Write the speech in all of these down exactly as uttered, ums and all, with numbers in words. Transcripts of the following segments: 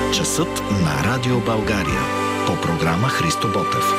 Часът на Радио България по програма Христо Ботев.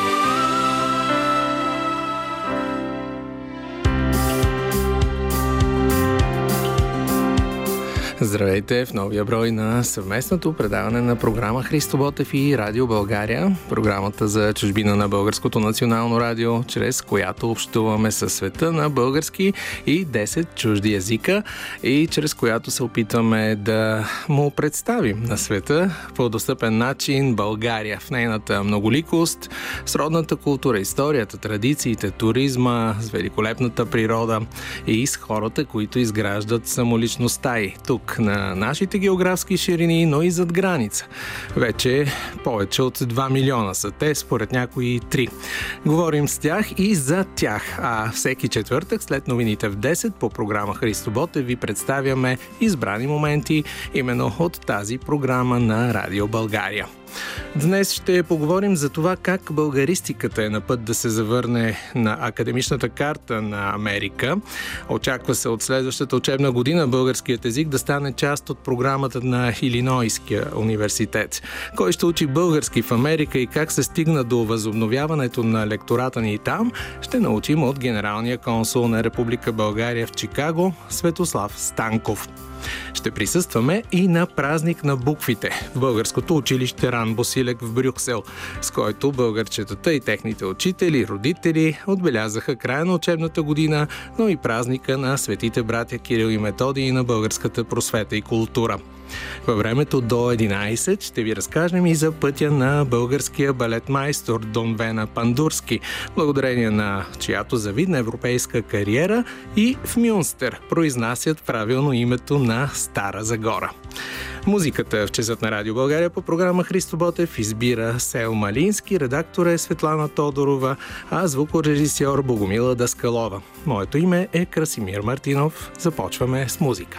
Здравейте в новия брой на съвместното предаване на програма Христо Ботев и Радио България, програмата за чужбина на Българското национално радио, чрез която общуваме със света на български и десет чужди езика и чрез която се опитваме да му представим на света по достъпен начин България в нейната многоликост, сродната култура, историята, традициите, туризма, с великолепната природа и с хората, които изграждат самоличността й тук на нашите географски ширини, но и зад граница. Вече повече от два милиона са те, според някои три. Говорим с тях и за тях, а всеки четвъртък след новините в десет по програма Христо Ботев ви представяме избрани моменти именно от тази програма на Радио България. Днес ще поговорим за това как българистиката е на път да се завърне на академичната карта на Америка. Очаква се от следващата учебна година българският език да стане част от програмата на Илинойския университет. Кой ще учи български в Америка и как се стигна до възобновяването на лектората ни там, ще научим от генералния консул на Република България в Чикаго Светослав Станков. Ще присъстваме и на празник на буквите в българското училище Ран Босилек в Брюксел, с който българчетата и техните учители, родители отбелязаха края на учебната година, но и празника на светите братя Кирил и Методий на българската просвета и култура. Във времето до единайсет ще ви разкажем и за пътя на българския балетмайстор Дон Вена Пандурски, благодарение на чиято завидна европейска кариера и в Мюнстер произнасят правилно името на Стара Загора. Музиката в часът на Радио България по програма Христо Ботев избира Сел Малински, редактор е Светлана Тодорова, а звукорежисьор Богомила Даскалова. Моето име е Красимир Мартинов. Започваме с музика.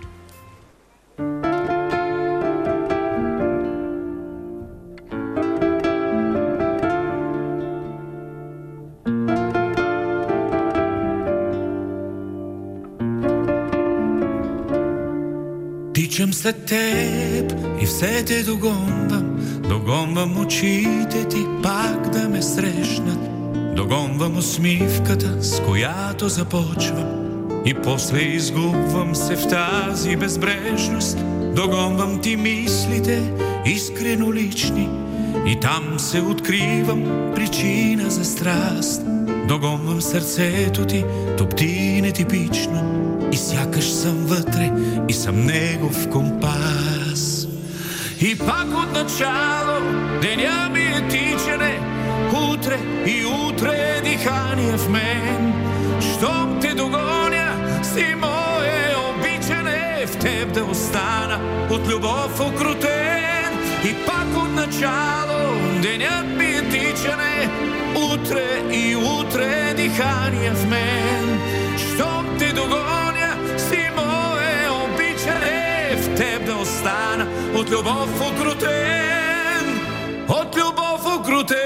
Тичам след теб и все те догонвам, догонвам очите ти пак да ме срещнат, догонвам усмивката, с която започвам и после изгубвам се в тази безбрежност, догонвам ти мислите искрено лични и там се откривам причина за страст, догонвам сърцето ти, топти нетипично и сякаш съм вътре и съм негов компас. И пак от начало деня ми е тичане, утре и утре дихание в мен. Щом те догоня, си мое обичане, в теб да остана от любов окрутен. И пак от начало денят ми е тичане, утре и утре дихание в мен. Щом те догоня, си мое обичане, в теб да остана от любов окрутен, от любов окрутен.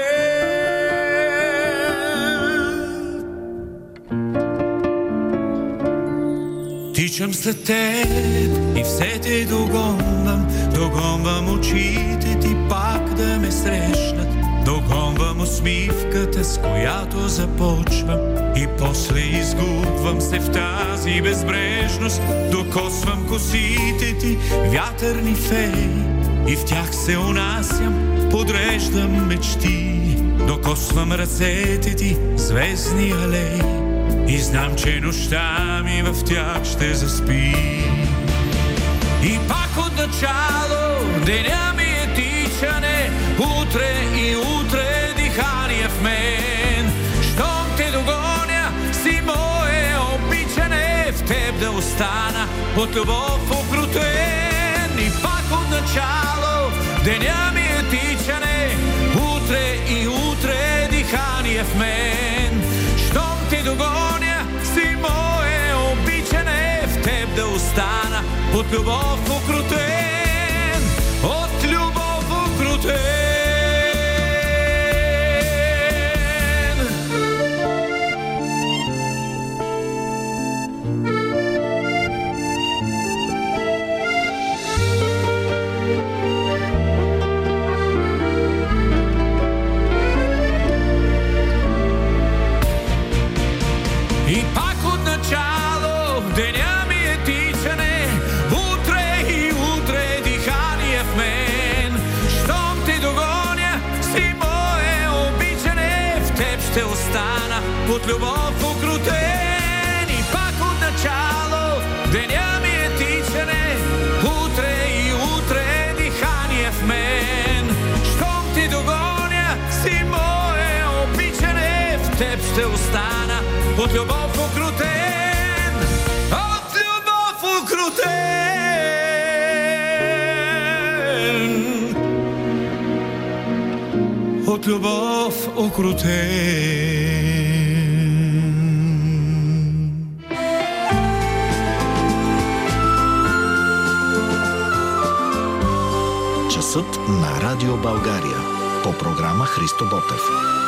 Тичам след теб и все те догонвам, догонвам очите ти пак да ме срещнат, догонвам усмивката, с която започвам и после изгубвам се в тази безбрежност, докосвам косите ти, вятърни феи и в тях се унасям, подреждам мечти, докосвам ръцете ти, звездни алеи и знам, че нощта ми в тях ще заспи. И пак от начало деня ми е тичане, утре и утре дихание в мен. Щом те догоня, си мое обичане, в теб да остана от любов окрутен. И пак от начало деня ми е тичане, утре и утре дихание в мен. Щом те догоня, си мое обичане, в теб да остана от любов окрутен, от любов окрутен. ще остана от любов укрутен и пак от начало деня ми е тичане, утре и утре дихание в мен. Щом ти догоня, си мое обичане, в теб ще остана от любов укрутен, от любов укрутен. От любов укрутен. Часът на Радио България. По програма Христо Ботев.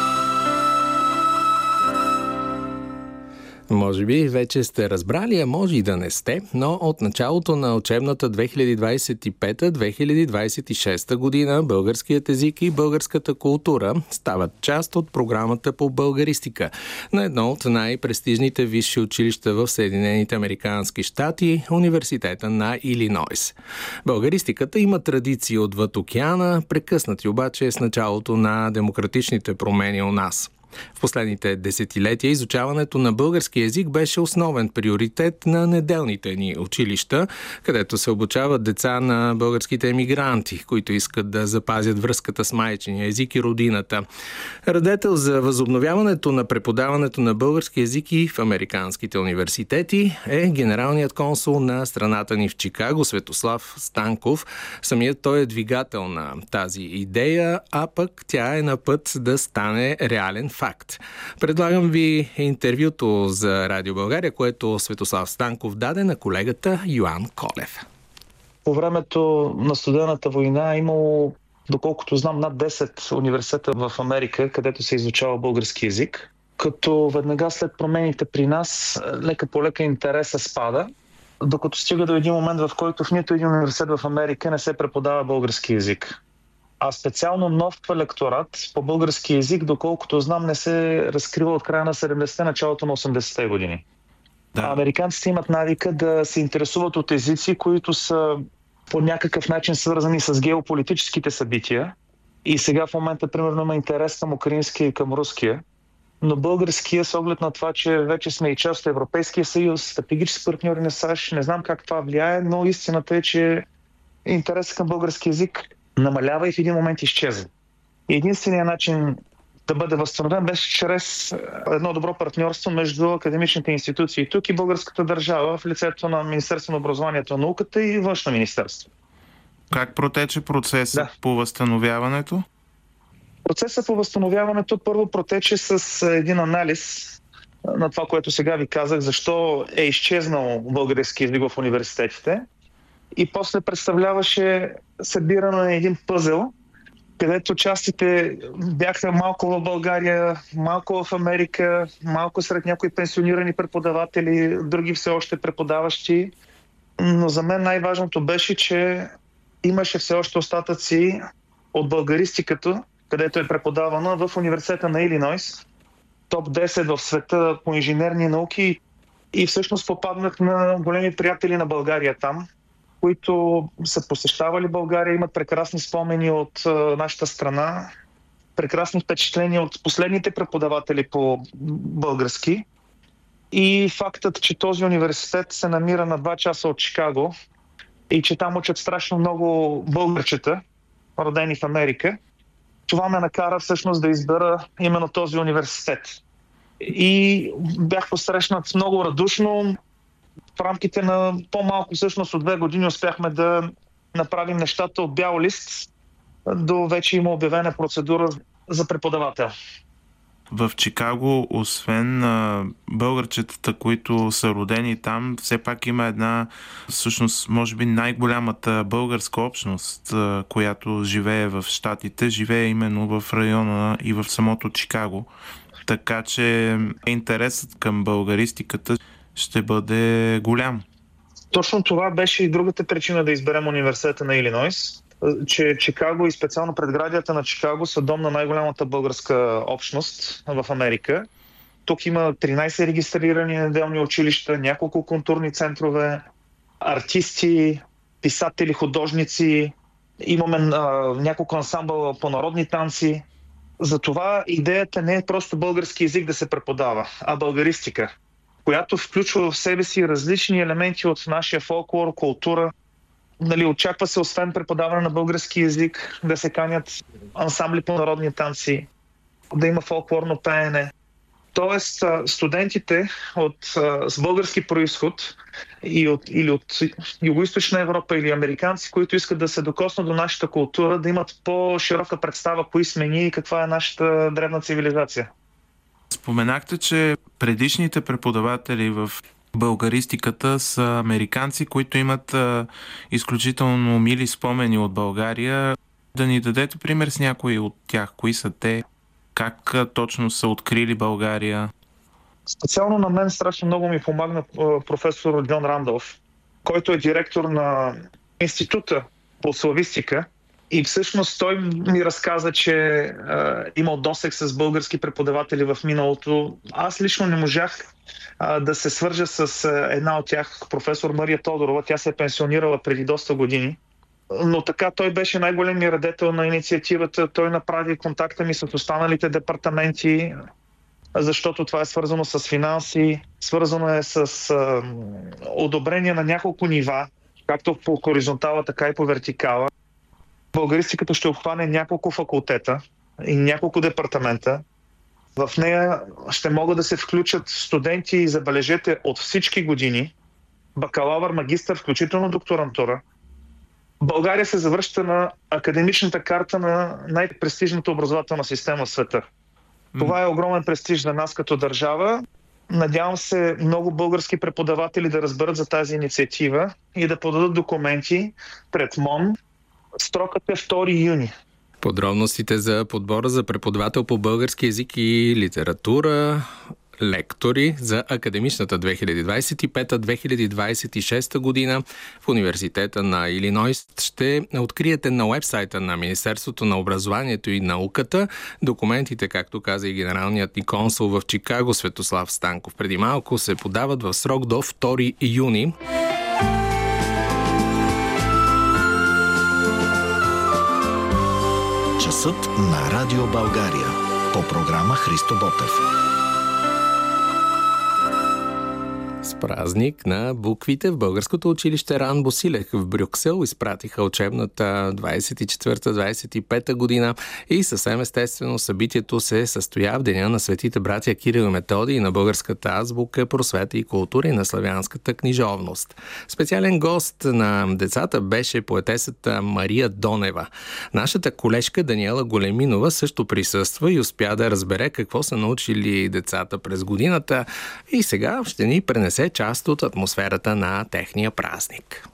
Може би вече сте разбрали, а може и да не сте, но от началото на учебната две хиляди двадесет и пета - две хиляди двадесет и шеста година българският език и българската култура стават част от програмата по българистика на едно от най-престижните висши училища в Съединените американски щати – Университета на Илинойс. Българистиката има традиции отвъд океана, прекъснати обаче с началото на демократичните промени у нас. В последните десетилетия изучаването на български език беше основен приоритет на неделните ни училища, където се обучават деца на българските емигранти, които искат да запазят връзката с майчиния език и родината. Радетел за възобновяването на преподаването на български език и в американските университети е генералният консул на страната ни в Чикаго Светослав Станков. Самият той е двигател на тази идея, а пък тя е на път да стане реален факт. Предлагам ви интервюто за Радио България, което Светослав Станков даде на колегата Йоан Колев. По времето на студената война е имало, доколкото знам, над десет университета в Америка, където се изучава български език. Като веднага след промените при нас, лека по лека интереса спада, докато стига до един момент, в който в нито един университет в Америка не се преподава български език. А специално нов лекторат по български език, доколкото знам, не се разкрива от края на седемдесетте, началото на осемдесетте години. Да. Американците имат навика да се интересуват от езици, които са по някакъв начин свързани с геополитическите събития. И сега в момента, примерно, има интерес към украинския и към руския. Но българския, с оглед на това, че вече сме и част от Европейския съюз, стратегически партньори на САЩ, не знам как това влияе, но истината е, че интересът към български език намалява и в един момент изчезва. И единственият начин да бъде възстановен беше чрез едно добро партньорство между академичните институции тук и българската държава в лицето на Министерство на образованието и науката и Външно министерство. Как протече процесът да. по възстановяването? Процесът по възстановяването първо протече с един анализ на това, което сега ви казах, защо е изчезнал български език в университетите. И после представляваше събиране на един пъзел, където частите бяха малко в България, малко в Америка, малко сред някои пенсионирани преподаватели, други все още преподаващи. Но за мен най-важното беше, че имаше все още остатъци от българистиката, където е преподавана в Университета на Илинойс, топ десет в света по инженерни науки, и всъщност попаднах на големи приятели на България там, които са посещавали България, имат прекрасни спомени от а, нашата страна, прекрасни впечатления от последните преподаватели по български. И фактът, че този университет се намира на два часа от Чикаго и че там учат страшно много българчета, родени в Америка, това ме накара всъщност да избера именно този университет. И бях посрещнат много радушно. В рамките на по-малко всъщност от две години успяхме да направим нещата от бял лист до вече има обявена процедура за преподавател. В Чикаго, освен а, българчетата, които са родени там, все пак има една, всъщност, може би най-голямата българска общност, а, която живее в щатите, живее именно в района и в самото Чикаго. Така че интересът към българистиката ще бъде голям. Точно това беше и другата причина да изберем университета на Илинойс, че Чикаго и специално предградията на Чикаго са дом на най-голямата българска общност в Америка. Тук има тринайсет регистрирани неделни училища, няколко културни центрове, артисти, писатели, художници. Имаме а, няколко ансамбъла по народни танци. Затова идеята не е просто български език да се преподава, а българистика, която включва в себе си различни елементи от нашия фолклор, култура. Нали, очаква се, освен преподаване на български език, да се канят ансамбли по народни танци, да има фолклорно пеене. Тоест, студентите от, с български произход и от, или от Югоизточна Европа или американци, които искат да се докоснат до нашата култура, да имат по-широка представа кои сме ние и каква е нашата древна цивилизация. Споменахте, че предишните преподаватели в българистиката са американци, които имат а, изключително мили спомени от България. Да ни дадете пример с някои от тях. Кои са те? Как а, точно са открили България? Специално на мен страшно много ми помогна професор Джон Рандолф, който е директор на Института по славистика. И всъщност той ми разказа, че е, имал досег с български преподаватели в миналото. Аз лично не можах е, да се свържа с е, една от тях, професор Мария Тодорова. Тя се е пенсионирала преди доста години. Но така той беше най-големият радетел на инициативата. Той направи контакта ми с останалите департаменти, защото това е свързано с финанси, свързано е с е, одобрение на няколко нива, както по хоризонтала, така и по вертикала. Българистиката ще обхване няколко факултета и няколко департамента. В нея ще могат да се включат студенти, забележете, от всички години, бакалавър, магистър, включително докторантура. България се завръща на академичната карта на най-престижната образователна система в света. Това е огромен престиж за нас като държава. Надявам се много български преподаватели да разберат за тази инициатива и да подадат документи пред МОН. Срокът е втори юни. Подробностите за подбора за преподавател по български език и литература, лектори за академичната две хиляди двадесет и пета - две хиляди двадесет и шеста година в Университета на Илинойс ще откриете на уебсайта на Министерството на образованието и науката. Документите, както каза и генералният ни консул в Чикаго Светослав Станков преди малко, се подават в срок до втори юни. Часът на Радио България по програма Христо Ботев. С празник на буквите в българското училище Ран Босилек в Брюксел изпратиха учебната двадесет и четвърта - двадесет и пета година и съвсем естествено събитието се състоя в деня на светите братя Кирил и Методий, на българската азбука, просвета и култура и на славянската книжовност. Специален гост на децата беше поетесата Мария Донева. Нашата колежка Даниела Големинова също присъства и успя да разбере какво са научили децата през годината и сега ще ни пренесе част от атмосферата на техния празник.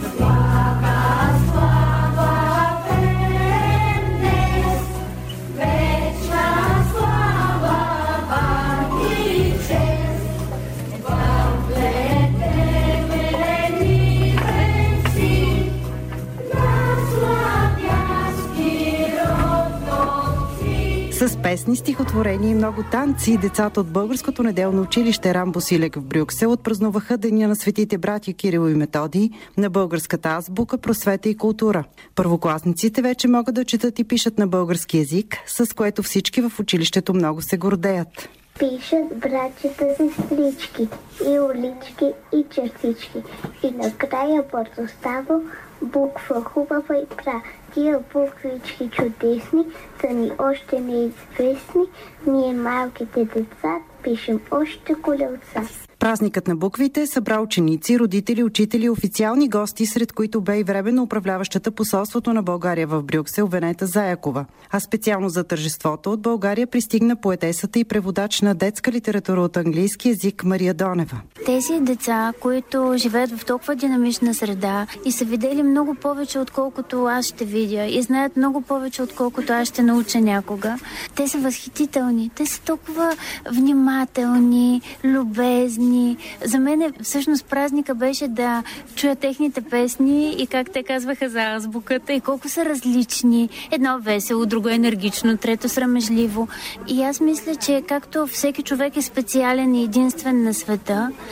С песни, стихотворения и много танци, децата от българското неделно училище Ран Босилек в Брюксел отпразнуваха Деня на светите братя Кирил и Методий, на българската азбука, просвета и култура. Първокласниците вече могат да четат и пишат на български език, с което всички в училището много се гордеят. Пишат братята сестрички, и улички, и чертички. И накрая бързо става буква хубава и пра. Тия буквички чудесни са ни още неизвестни. Ние малките деца пишем още колелца. Празникът на буквите е събрал ученици, родители, учители и официални гости, сред които бе и временно управляващата посолството на България в Брюксел Венета Заякова. А специално за тържеството от България пристигна поетесата и преводач на детска литература от английски език Мария Донева. Тези деца, които живеят в толкова динамична среда и са видели много повече, отколкото аз ще видя, и знаят много повече, отколкото аз ще науча някога, те са възхитителни. Те са толкова внимателни, любезни. За мен всъщност празника беше да чуя техните песни и как те казваха за азбуката и колко са различни. Едно весело, друго енергично, трето срамежливо. И аз мисля, че както всеки човек е специален и единствен на света,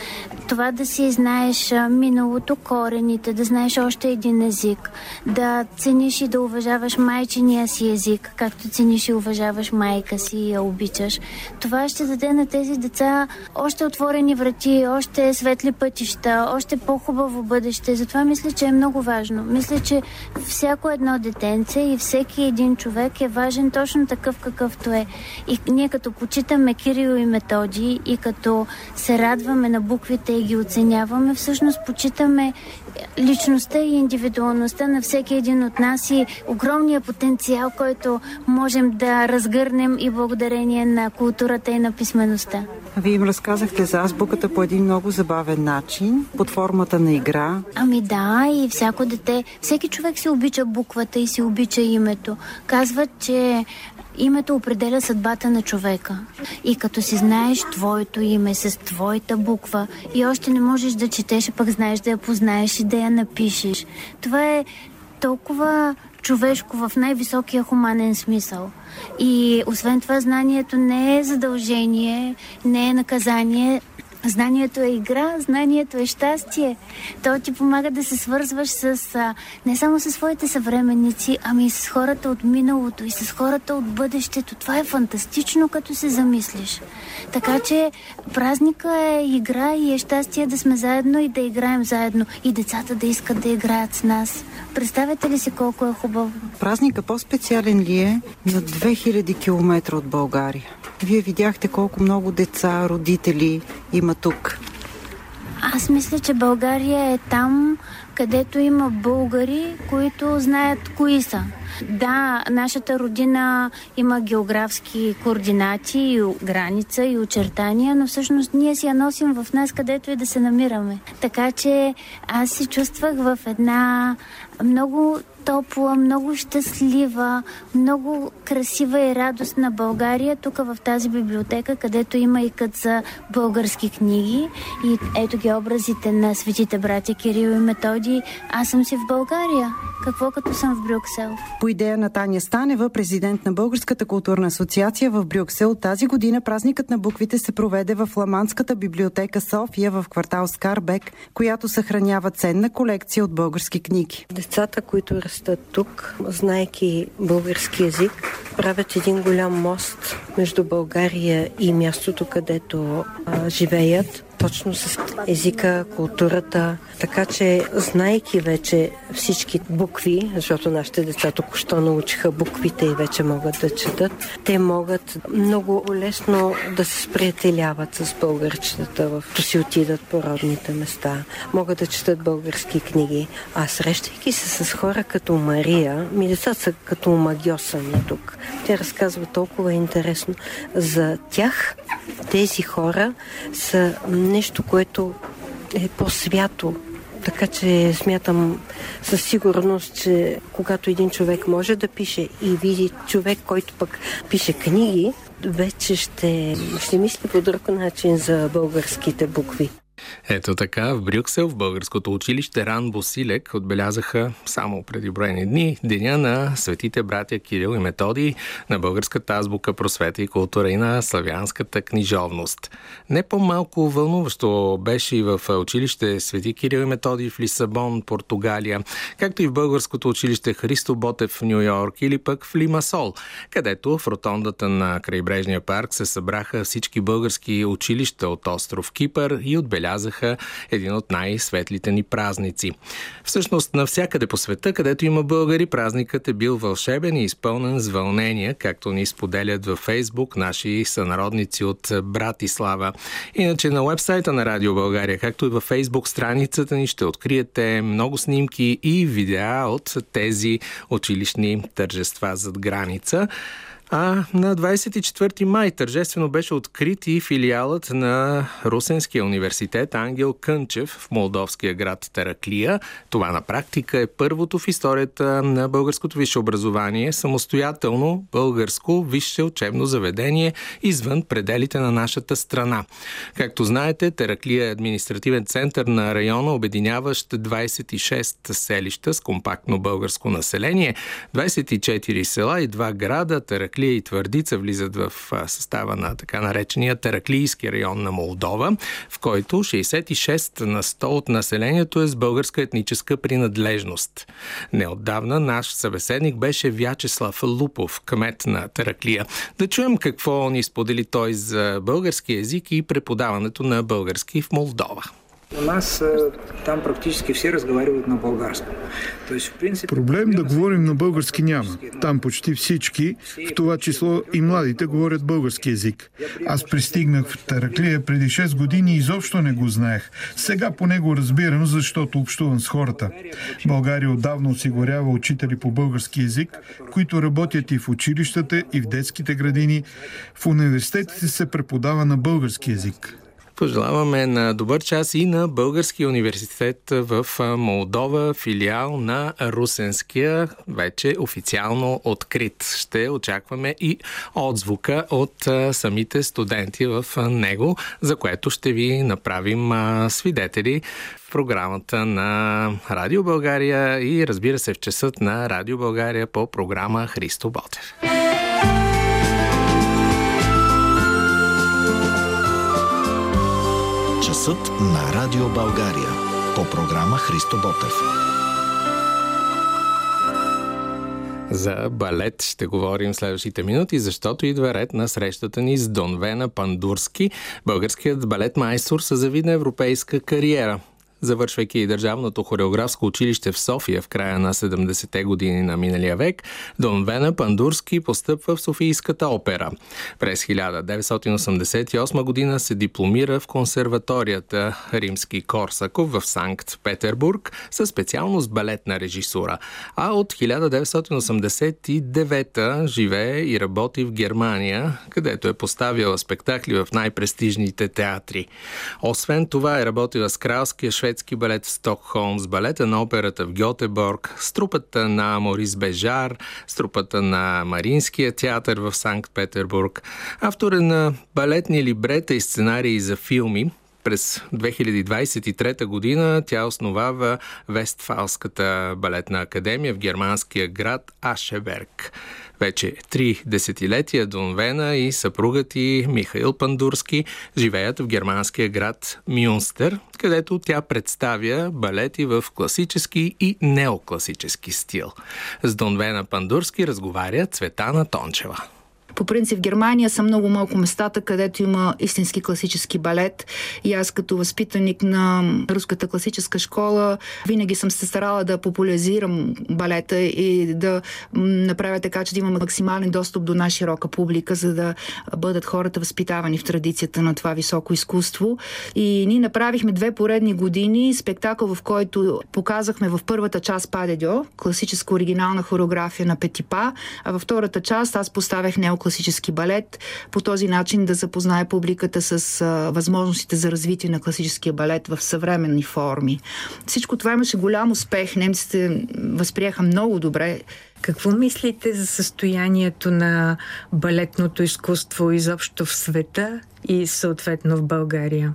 Това да си знаеш миналото, корените, да знаеш още един език, да цениш и да уважаваш майчиния си език, както цениш и уважаваш майка си и я обичаш. Това ще даде на тези деца още отворени врати, още светли пътища, още по-хубаво бъдеще. Затова мисля, че е много важно. Мисля, че всяко едно детенце и всеки един човек е важен точно такъв какъвто е. И ние като почитаме Кирил и Методий и като се радваме на буквите и ги оценяваме, всъщност почитаме личността и индивидуалността на всеки един от нас и огромния потенциал, който можем да разгърнем и благодарение на културата и на писмеността. Вие им разказахте за азбуката по един много забавен начин, под формата на игра. Ами да, и всяко дете, всеки човек си обича буквата и си обича името. Казват, че името определя съдбата на човека. И като си знаеш твоето име с твоята буква и още не можеш да четеш, пък знаеш да я познаеш и да я напишеш. Това е толкова човешко в най-високия хуманен смисъл. И освен това, знанието не е задължение, не е наказание. Знанието е игра, знанието е щастие. То ти помага да се свързваш с, а, не само с своите съвременници, ами и с хората от миналото и с хората от бъдещето. Това е фантастично, като се замислиш. Така че празника е игра и е щастие да сме заедно и да играем заедно. И децата да искат да играят с нас. Представете ли си колко е хубаво? Празника по-специален ли е на две хиляди километра от България? Вие видяхте колко много деца, родители има тук. Аз мисля, че България е там, където има българи, които знаят кои са. Да, нашата родина има географски координати и граница и очертания, но всъщност ние си я носим в нас, където и да се намираме. Така че аз се чувствах в една много топла, много щастлива, много красива и радостна България, тук в тази библиотека, където има и кът за български книги. И ето ги образите на светите братя Кирил и Методий. Аз съм си в България. Какво като съм в Брюксел? По идея на Таня Станева, президент на Българската културна асоциация в Брюксел, тази година празникът на буквите се проведе в Фламандската библиотека София в квартал Скарбек, която съхранява ценна колекция от български книги. Децата, които растат тук, знаейки български език, правят един голям мост между България и мястото, където а, живеят. Точно с езика, културата, така че знайки вече всички букви, защото нашите деца току-що научиха буквите и вече могат да четат, те могат много лесно да се сприятеляват с българчетата, в като си отидат по родните места, могат да четат български книги. А срещайки се с хора като Мария, ми децата са като магьосани тук. Тя разказва толкова интересно за тях. Тези хора са нещо, което е по-свято. Така че смятам със сигурност, че когато един човек може да пише и види човек, който пък пише книги, вече ще, ще мисли по друг начин за българските букви. Ето така, в Брюксел, в българското училище Ран Босилек отбелязаха само преди броени дни деня на светите братя Кирил и Методий, на българската азбука, просвета и култура и на славянската книжовност. Не по-малко вълнуващо беше и в училище Свети Кирил и Методий в Лисабон, Португалия, както и в българското училище Христо Ботев в Ню Йорк или пък в Лимасол, където в ротондата на крайбрежния парк се събраха всички български училища от остров Кипър и отбелязаха един от най-светлите ни празници. Всъщност, навсякъде по света, където има българи, празникът е бил вълшебен и изпълнен с вълнение, както ни споделят във Фейсбук наши сънародници от Братислава. Иначе на уебсайта на Радио България, както и във Фейсбук страницата ни, ще откриете много снимки и видеа от тези училищни тържества зад граница. А на двадесет и четвърти май тържествено беше открит и филиалът на Русенския университет Ангел Кънчев в молдовския град Тараклия. Това на практика е първото в историята на българското висше образование самостоятелно българско висше учебно заведение извън пределите на нашата страна. Както знаете, Тараклия е административен център на района, обединяващ двадесет и шест селища с компактно българско население, двадесет и четири села и два града, Тараклия Тераклия и Твърдица влизат в състава на така наречения Тераклийски район на Молдова, в който шейсет и шест на сто от населението е с българска етническа принадлежност. Неотдавна наш събеседник беше Вячеслав Лупов, кмет на Тераклия. Да чуем какво ни сподели той за български език и преподаването на български в Молдова. У нас там практически все разговаривают на българском. То есть, в принципе, проблем да говорим на български няма. Там почти всички, в това число и младите, говорят български език. Аз пристигнах в Тераклия преди шест години и изобщо не го знаех. Сега по него разбирам, защото общувам с хората. България отдавна осигурява учители по български език, които работят и в училищата, и в детските градини. В университетите се преподава на български език. Пожелаваме на добър час и на Българския университет в Молдова, филиал на Русенския, вече официално открит. Ще очакваме и отзвука от самите студенти в него, за което ще ви направим свидетели в програмата на Радио България и разбира се в часът на Радио България по програма Христо Ботев. Часът на Радио България по програма Христо Ботев. За балет ще говорим следващите минути, защото идва ред на срещата ни с Донвена Пандурски, българският балет майстор с завидна европейска кариера. Завършвайки Държавното хореографско училище в София в края на седемдесетте години на миналия век, Донвена Пандурски постъпва в Софийската опера. През хиляда деветстотин осемдесет и осма година се дипломира в консерваторията Римски-Корсаков в Санкт-Петербург със специалност балетна режисура, а от хиляда деветстотин осемдесет и девета живее и работи в Германия, където е поставила спектакли в най-престижните театри. Освен това е работила с кралския шведски балет в Стокхолм, с балета на операта в Гьотеборг, с трупата на Морис Бежар, с трупата на Маринския театър в Санкт-Петербург. Автор е на балетни либрета и сценарии за филми. През две хиляди двадесет и трета година тя основава Вестфалската балетна академия в германския град Ашеберг. Вече три десетилетия Донвена и съпругът и Михаил Пандурски живеят в германския град Мюнстер, където тя представя балети в класически и неокласически стил. С Донвена Пандурски разговаря Цветана Тончева. По принцип в Германия са много малко местата, където има истински класически балет. И аз като възпитаник на руската класическа школа винаги съм се старала да популяризирам балета и да направя така, че да има максимален достъп до най-широка публика, за да бъдат хората възпитавани в традицията на това високо изкуство. И ние направихме две поредни години спектакъл, в който показахме в първата част Падедьо, класическа оригинална хореография на Петипа, а във втората част аз поставях неокласически класически балет, по този начин да запознае публиката с а, възможностите за развитие на класическия балет в съвременни форми. Всичко това имаше голям успех. Немците възприеха много добре. Какво мислите за състоянието на балетното изкуство изобщо в света и съответно в България?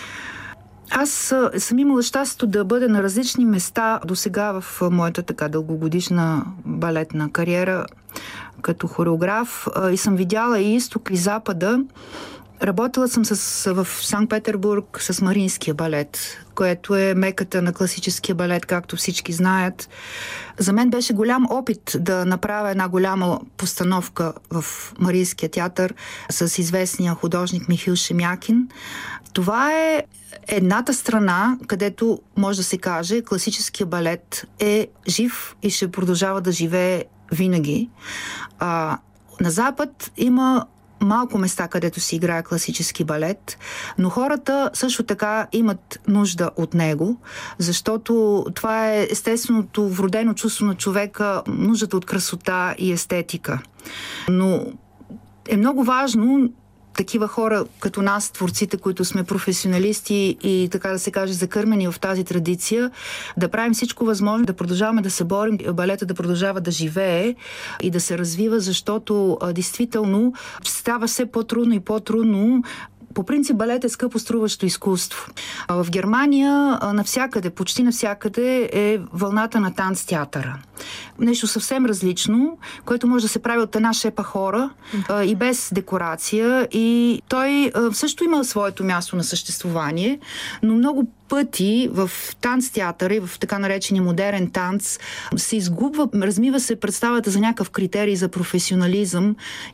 Аз съм имала щастието да бъда на различни места до сега в моята така дългогодишна балетна кариера като хореограф и съм видяла и изток, и запада. Работила съм с, в Санкт-Петербург с Маринския балет, което е меката на класическия балет, както всички знаят. За мен беше голям опит да направя една голяма постановка в Маринския театър с известния художник Михаил Шемякин. Това е едната страна, където може да се каже, класическия балет е жив и ще продължава да живее винаги. А, на Запад има малко места, където се играе класически балет, но хората също така имат нужда от него, защото това е естественото вродено чувство на човека, нуждата от красота и естетика. Но е много важно такива хора като нас, творците, които сме професионалисти и така да се каже закърмени в тази традиция, да правим всичко възможно, да продължаваме да се борим, балета да продължава да живее и да се развива, защото а, действително става все по-трудно и по-трудно. По принцип балет е скъпо струващо изкуство. В Германия навсякъде, почти навсякъде е вълната на танцтеатъра. Нещо съвсем различно, което може да се прави от една шепа хора а, и без декорация. И той а, също има своето място на съществуване, но много пъти в танц-театъра и в така наречения модерен танц се изгубва, размива се представата за някакъв критерий за професионализъм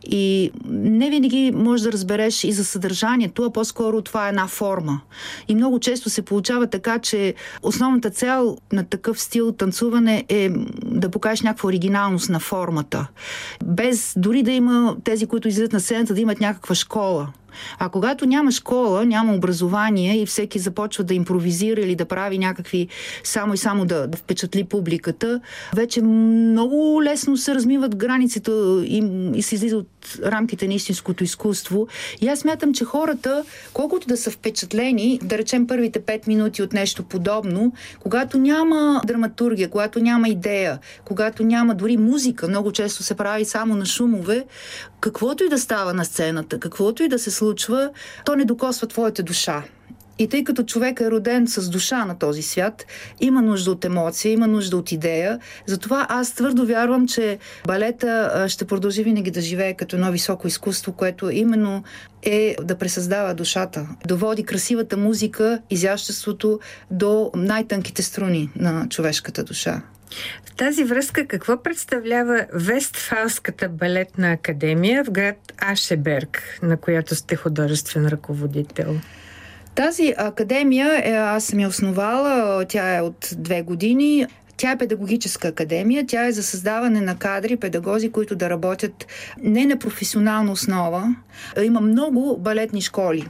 и не винаги можеш да разбереш и за съдържанието, а по-скоро това е една форма. И много често се получава така, че основната цел на такъв стил танцуване е да покажеш някаква оригиналност на формата. Без дори да има тези, които излизат на сцената, да имат някаква школа. А когато няма школа, няма образование и всеки започва да импровизира или да прави някакви само и само да, да впечатли публиката, вече много лесно се размиват границите и, и се излиза от рамките на истинското изкуство. И аз смятам, че хората, колкото да са впечатлени, да речем първите пет минути от нещо подобно, когато няма драматургия, когато няма идея, когато няма дори музика, много често се прави само на шумове, каквото и да става на сцената, каквото и да се случва, то не докосва твоята душа. И тъй като човек е роден с душа на този свят, има нужда от емоция, има нужда от идея. Затова аз твърдо вярвам, че балета ще продължи винаги да живее като едно високо изкуство, което именно е да пресъздава душата, да води красивата музика, изяществото до най-тънките струни на човешката душа. В тази връзка какво представлява Вестфалската балетна академия в град Ашеберг, на която сте художествен ръководител? Тази академия, е, аз съм я основала, тя е от две години. Тя е педагогическа академия, тя е за създаване на кадри, педагози, които да работят не на професионална основа. Има много балетни школи.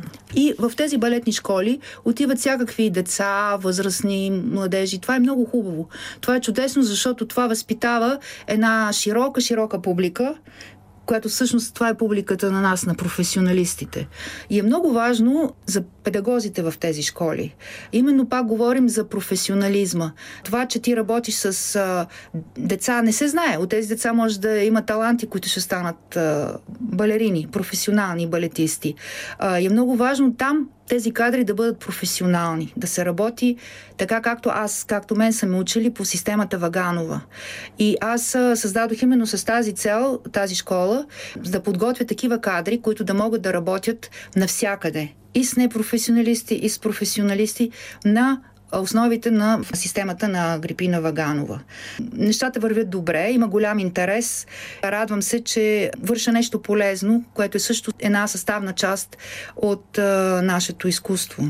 И в тези балетни школи отиват всякакви деца, възрастни, младежи. Това е много хубаво. Това е чудесно, защото това възпитава една широка, широка публика, която всъщност това е публиката на нас, на професионалистите. И е много важно за педагозите в тези школи. Именно пак говорим за професионализма. Това, че ти работиш с а, деца, не се знае. От тези деца може да има таланти, които ще станат а, балерини, професионални балетисти. А, и е много важно там тези кадри да бъдат професионални, да се работи така, както аз, както мен са ме учили по системата Ваганова. И аз а, създадох именно с тази цел, тази школа, за да подготвя такива кадри, които да могат да работят навсякъде. И с непрофесионалисти, и с професионалисти на основите на системата на Агрипина Ваганова. Нещата вървят добре, има голям интерес. Радвам се, че върша нещо полезно, което е също една съставна част от а, нашето изкуство.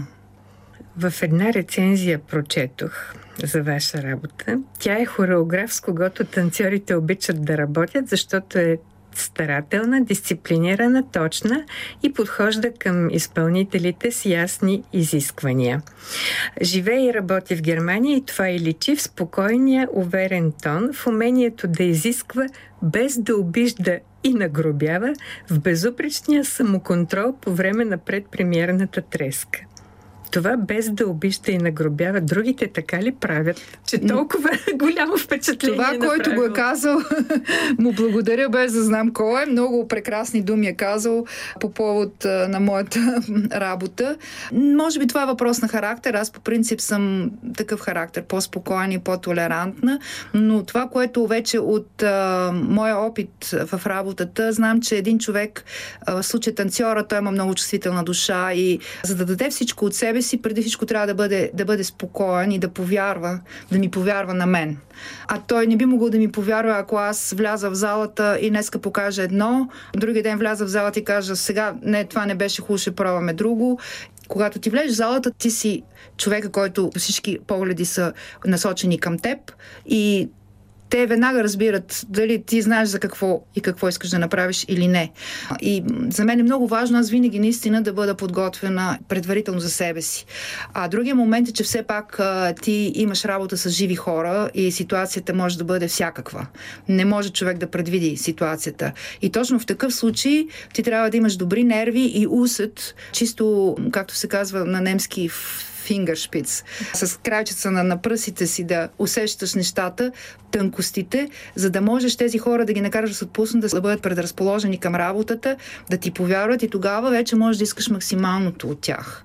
В една рецензия прочетох за ваша работа. Тя е хореограф, с когото танцорите обичат да работят, защото е старателна, дисциплинирана, точна и подхожда към изпълнителите с ясни изисквания. Живее и работи в Германия и това и личи в спокойния, уверен тон, в умението да изисква без да обижда и нагробява, в безупречния самоконтрол по време на предпремиерната треска. Това без да обижда и нагробява. Другите така ли правят, че толкова голямо впечатление това, направило? който го е казал, му благодаря без да знам кой е. Много прекрасни думи е казал по повод а, на моята работа. Може би това е въпрос на характер. Аз по принцип съм такъв характер, по-спокойна и по-толерантна, но това, което вече от а, моя опит в работата, знам, че един човек, а, в случая танцора, той има много чувствителна душа и за да даде всичко от себе си, преди всичко трябва да бъде, да бъде спокоен и да повярва, да ми повярва на мен. А той не би могъл да ми повярва, ако аз вляза в залата и днеска покажа едно, другия ден вляза в залата и кажа, сега не, това не беше хубаво, ще пробваме друго. Когато ти влезеш в залата, ти си човека, който всички погледи са насочени към теб и те веднага разбират дали ти знаеш за какво и какво искаш да направиш или не. И за мен е много важно аз винаги наистина да бъда подготвена предварително за себе си. А другия момент е, че все пак а, ти имаш работа с живи хора и ситуацията може да бъде всякаква. Не може човек да предвиди ситуацията. И точно в такъв случай ти трябва да имаш добри нерви и усет, чисто, както се казва на немски, фингършпиц, с крайчица на, на пръсите си да усещаш нещата, тънкостите, за да можеш тези хора да ги накараш да се отпуснат, да бъдат предразположени към работата, да ти повярват и тогава вече можеш да искаш максималното от тях.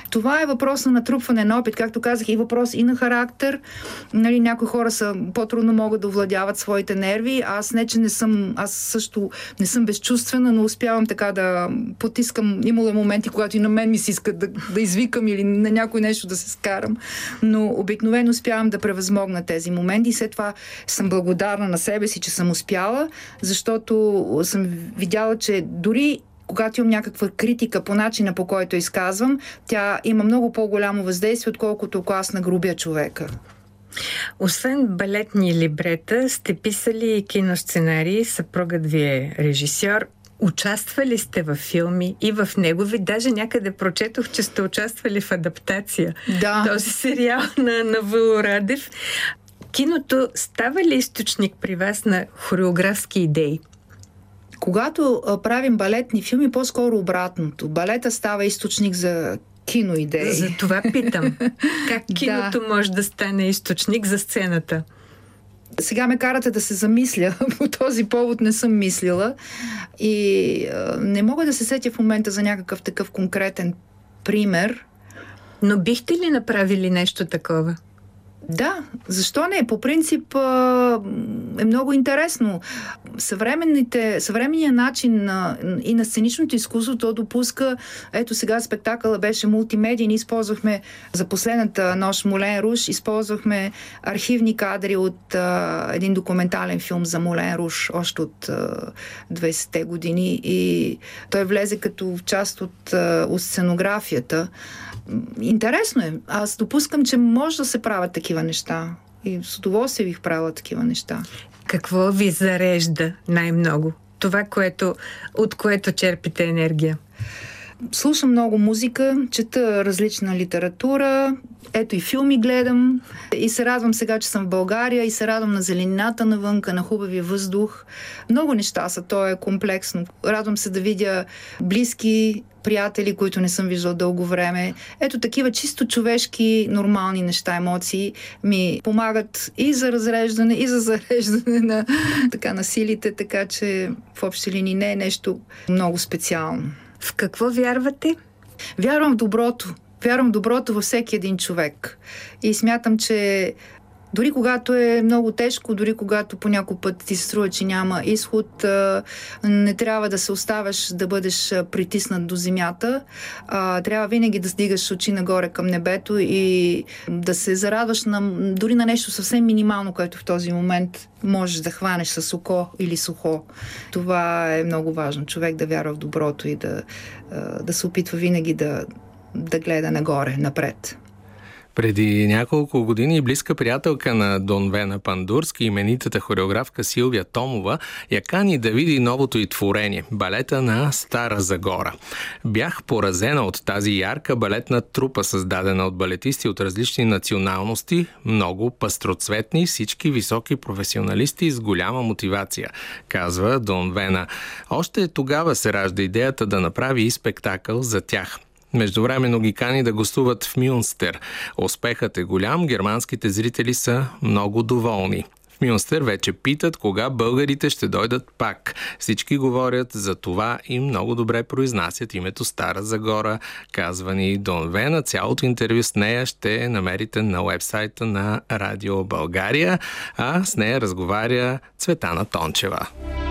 Това е въпрос на натрупване на опит, както казах, и въпрос и на характер. Нали, някои хора са по-трудно могат да овладяват своите нерви. Аз не, че не съм, аз също не съм безчувствена, но успявам така да потискам. Имало моменти, когато и на мен ми се иска да, да извикам или на някой нещо да се скарам, но обикновено успявам да превъзмогна тези моменти и след това съм благодарна на себе си, че съм успяла, защото съм видяла, че дори когато имам някаква критика по начина, по който изказвам, тя има много по-голямо въздействие, отколкото ако аз нагрубя човека. Освен балетни либрета, сте писали и киносценарии, съпругът ви е режисьор. Участвали сте във филми и в негови. Даже някъде прочетох, че сте участвали в адаптация. Да. Този сериал на, на Въло Радев. Киното става ли източник при вас на хореографски идеи? Когато а, правим балетни филми, по-скоро обратното. Балета става източник за киноидеи. За това питам. Как киното да. може да стане източник за сцената? Сега ме карате да се замисля. По този повод не съм мислила. И а, не мога да се сетя в момента за някакъв такъв конкретен пример. Но бихте ли направили нещо такова? Да, защо не? По принцип е много интересно. Съвременните, съвременният начин на, и на сценичното изкуство то допуска, ето сега спектакъла беше мултимедиен, използвахме за последната нощ Мулен Руж, използвахме архивни кадри от а, един документален филм за Мулен Руж, още от а, двайсетте години и той влезе като част от, а, от сценографията. Интересно е. Аз допускам, че може да се правят такива неща. И с удоволствие бих правила такива неща. Какво ви зарежда най-много? Това, което, от което черпите енергия? Слушам много музика, чета различна литература, ето и филми гледам и се радвам сега, че съм в България и се радвам на зеленината навънка, на хубавия въздух. Много неща са, то е комплексно. Радвам се да видя близки, приятели, които не съм виждал дълго време. Ето такива чисто човешки, нормални неща, емоции ми помагат и за разреждане, и за зареждане на, така, на силите, така че в общи линии не е нещо много специално. В какво вярвате? Вярвам в доброто. Вярвам в доброто във всеки един човек. И смятам, че дори когато е много тежко, дори когато по някой път ти се струва, че няма изход, не трябва да се оставаш да бъдеш притиснат до земята. Трябва винаги да стигаш очи нагоре към небето и да се зарадваш на, дори на нещо съвсем минимално, което в този момент можеш да хванеш с око или с ухо. Това е много важно. Човек да вярва в доброто и да, да се опитва винаги да, да гледа нагоре, напред. Преди няколко години близка приятелка на Дон Вена Пандурски, именитата хореографка Силвия Томова, я кани да види новото й творение – балета на Стара Загора. Бях поразена от тази ярка балетна трупа, създадена от балетисти от различни националности, много пастроцветни, всички високи професионалисти с голяма мотивация, казва Дон Вена. Още тогава се ражда идеята да направи и спектакъл за тях. Междувременно ги кани да гостуват в Мюнстер. Успехът е голям, германските зрители са много доволни. В Мюнстер вече питат кога българите ще дойдат пак. Всички говорят за това и много добре произнасят името Стара Загора, казва ни Дон Вена. Цялото интервю с нея ще намерите на уебсайта на Радио България, а с нея разговаря Цветана Тончева.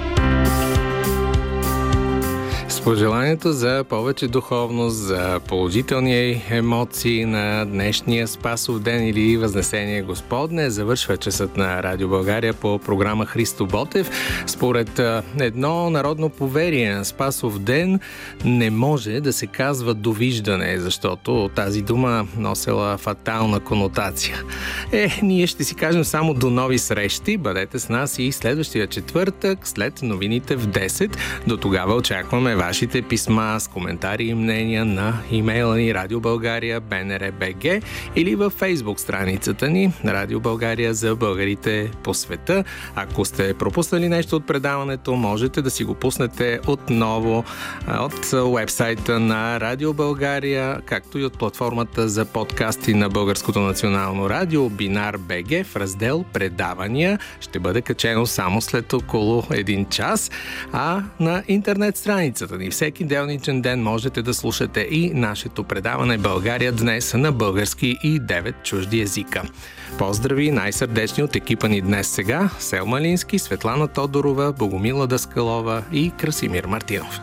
С пожеланието за повече духовност, за положителни емоции на днешния Спасов ден или Възнесение Господне, завършва часът на Радио България по програма Христо Ботев. Според едно народно поверие на Спасов ден не може да се казва довиждане, защото тази дума носела фатална конотация. Е, ние ще си кажем само до нови срещи. Бъдете с нас и следващия четвъртък след новините в десет. До тогава очакваме вашите писма с коментари и мнения на имейла ни Радио България Б Н Р Б Г или във Фейсбук страницата ни Радио България за българите по света. Ако сте пропуснали нещо от предаването, можете да си го пуснете отново от уебсайта на Радио България, както и от платформата за подкасти на Българското национално радио Бинар Б Г в раздел Предавания. Ще бъде качено само след около един час, а на интернет страницата ни ден и всеки делничен ден можете да слушате и нашето предаване България днес на български и девет чужди езика. Поздрави най-сърдечни от екипа ни днес сега: Селма Лински, Светлана Тодорова, Богомила Даскалова и Красимир Мартинов.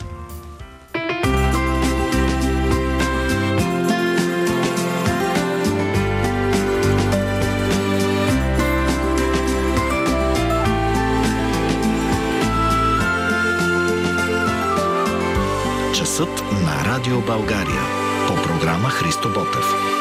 Часът на Радио България по програма Христо Ботев.